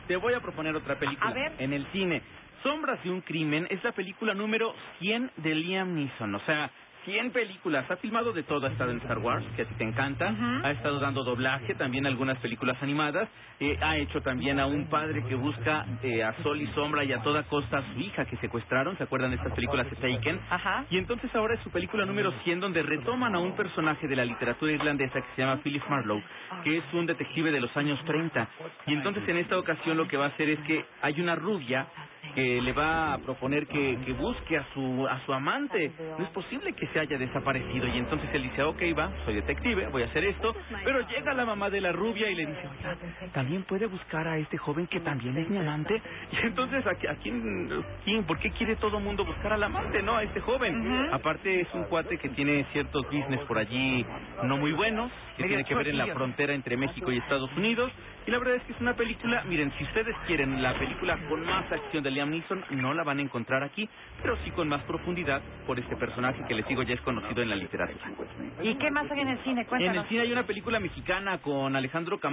te voy a proponer otra película. A ver. En el cine, Sombras de un crimen es la película número 100 de Liam Neeson. O sea, 100 películas. Ha filmado de todo. Ha estado en Star Wars, que a ti te encanta. Ha estado dando doblaje, también algunas películas animadas. Ha hecho también a un padre que busca a sol y sombra y a toda costa a su hija que secuestraron. ¿Se acuerdan de estas películas de Taken? Ajá. Y entonces ahora es su película número 100, donde retoman a un personaje de la literatura irlandesa que se llama Philip Marlowe, que es un detective de los años 30. Y entonces en esta ocasión lo que va a hacer es que hay una rubia que le va a proponer que busque a su amante. No es posible que se haya desaparecido. Y entonces él dice, ok, va, soy detective, voy a hacer esto. Pero llega la mamá de la rubia y le dice, oiga, ¿también puede buscar a este joven que también es mi amante? Y entonces, ¿a quién? ¿Por qué quiere todo mundo buscar al amante, no? A este joven. Aparte es un cuate que tiene ciertos business por allí no muy buenos, que tiene que ver en la frontera entre México y Estados Unidos. Y la verdad es que es una película, miren, si ustedes quieren la película con más acción de Liam Neeson, no la van a encontrar aquí, pero sí con más profundidad por este personaje que les digo ya es conocido en la literatura. ¿Y qué más hay en el cine? Cuéntanos. En el cine hay una película mexicana con Alejandro Camacho.